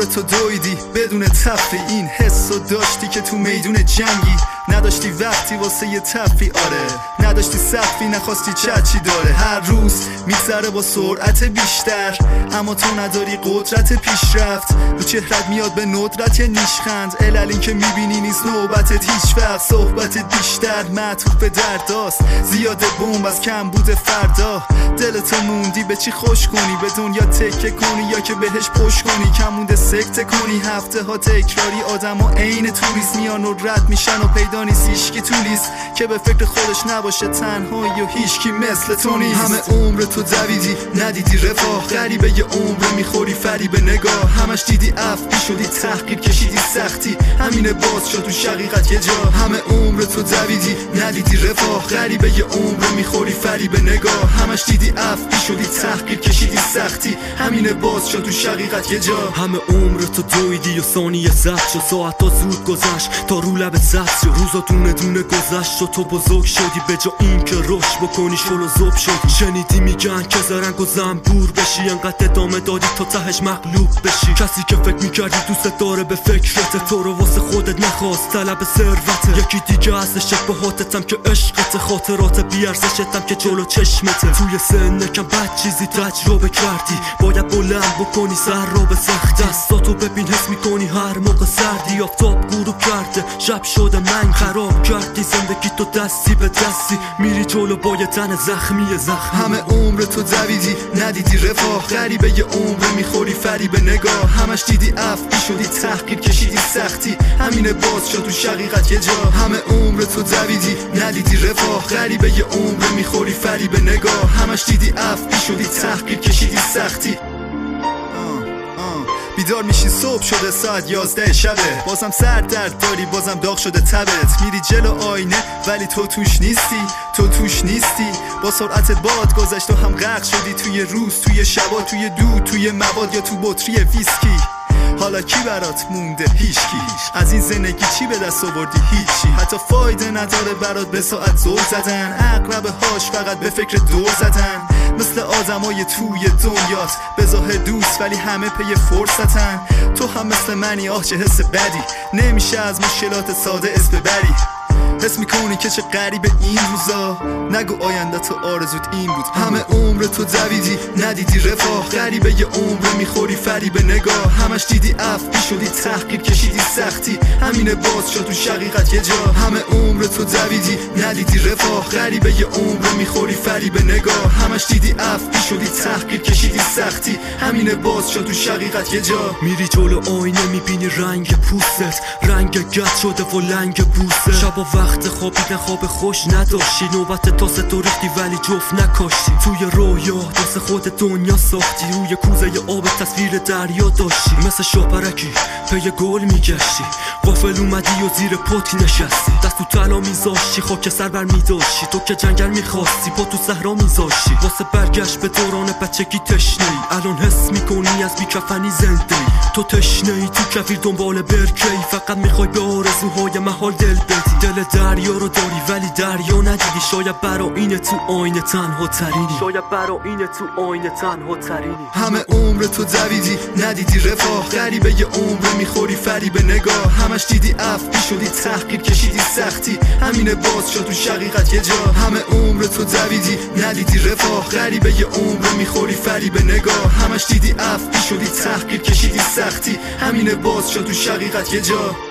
تو دویدی بدون تفریح، این حسو داشتی که تو میدون جنگی نداشتی وقتی واسه یه تفریح، آره نداشتی سقفی نخواستی چی داره. هر روز میگذره با سرعت بیشتر اما تو نداری قدرت پیشرفت، رو چهرت میاد به ندرت یه نیشخند، علل این که میبینی نیست نوبتت هیچ وقت، صحبتت بیشتر معطوف به درداست، زیاده بمب از کم بوده فردا، دلتو موندی به چی خوش کنی، به دنیا تکه کنی یا که بهش پشت کنی، کم مونده سکته کنی، هفته ها تکراری آدم ها عین توریست میان و رد میشن و پیدا نیست هیچکی تو لیست که به فکر خودش نباشه، تنهایی و هیچکی مثل تو نیست. همه عمر تو دویدی ندیدی رفاه، غریبه یه عمر میخوری فریب نگاه، همش دیدی افتی شدی تحقیر کشیدی سختی، همینه باز شد تو شقیقت یه جا. همه عمر تو دویدی ندیدی رفاه، غریبه یه عمر میخوری فریب نگاه، همش دیدی افتی شدی تحقیر کشیدی سختی، همینه باز شد تو شقیقت یه جا. همه عمر تو دویدی و ثانیه زد شد، ساعتا زود گذشت تا رو لب زد شد، روزا دونه دونه گذشت و تو بزرگ شدی، به جا این که رشد بکنی شل و زوب شدی. شنیدی میگن که زرنگ و زنبور بشی، انقدر ادامه دادی تا تهش مغلوب بشی، کسی که فکر میکردی دوست داره به فکرت، تو رو واسه خودت نخواست طلب ثروته، یکی دیگه ازش شبهاتتم که عشقت، خاطرات بیارزشتم که جلو چشمته، توی سن کم بد چیزی تجربه کردی، باید بلند بکنی سر رو به سختی، دستاتو ببین حس میکنی هر موقع سردی، آفتاب غروب کرده شب شده من خراب کردی زندگی تو دستی به دستی، میری جلو با یه تن زخمی. همه عمر تو دویدی ندیدی رفاه، غریبه یه عمر میخوری فریب نگاه، همش دیدی افتی شدی تحقیر کشیدی سختی، همینه باز شد تو شقیقت یه جا. همه عمر تو دویدی ندیدی رفاه، غریبه یه عمر میخوری فریب نگاه، همش دیدی افتی شدی تحقیر کشیدی سختی. بیدار میشی صبح شده ساعت 11 شبه، بازم سر درد داری بازم داغ شده تبت، میری جلو آینه ولی تو توش نیستی، تو توش نیستی، با سرعت باد گذشت و هم غرق شدی توی روز، توی شبا، توی دود، توی مواد یا تو بطری ویسکی. حالا کی برات مونده؟ هیچکی. از این زندگی چی به دست آوردی؟ هیچی. حتی فایده نداره برات به ساعت زور زدن، اغلب هاش فقط به فکر دور زدن، مثل آدمای توی دنیات به ظاهر دوست ولی همه پی فرصتن، تو هم مثل منی آه چه حس بدی، نمیشه از مشکلات ساده اسم ببری، حس میکنی که چه غریبه این روزا، نگو آینده تو آرزوت این بود. همه عمر تو دویدی ندیدی رفاه، غریبه یه عمر میخوری فریب نگاه، همش دیدی افتی شدی تحقیر کشیدی سختی، همینه باز شد تو شقیقت یه جا. همه عمر تو دویدی ندیدی رفاه، غریبه یه عمر میخوری فریب نگاه، همش دیدی افتی شدی تحقیر کشیدی سختی، همینه باز شد تو شقیقت یه جا. میری جلو آینه میبینی رنگ پوستت، رنگ گد شده و لنگ بوسه، شبا وقت خوابیدن خواب خوش نداشتی، نوبت تاسه تو ریختی ولی جفت نکاشتی، توی رویا دست خود دنیا ساختی، روی کوزه آب تصویر دریا داشتی، مثل شاپرکی پی گل میگشتی، غافل اومدی و زیر پات نشستی، دست تو طلا میذاشتی خاک سر بر میداشتی، تو که جنگل میخواستی پا تو صحرا میذاشتی، واسه برگشت به دوران بچگی تشنه ای، الان حس میکنی از بیکفنی زنده ای، تو تشنه ای تو کویر دنبال برکه ای، فقط میخوای به آرزوهای محال دل بدی، دل دریا رو داری ولی دریا ندیدی، شاید برا اینه تو آینه تنها ترینی، شاید برا اینه تو آینه تنها ترینی. همه عمر تو دویدی ندیدی رفاه، غریبه یه عمر میخوری فریب نگاه، همش دیدی افتی شدی تحقیر کشیدی سختی، همینه باز شد تو شقیقت یه جا. همه عمر تو دویدی ندیدی رفاه، غریبه یه عمر میخوری فریب نگاه، همش دیدی افتی شدی تحقیر کشیدی سختی، همینه باز شد تو شقیقت یه جا.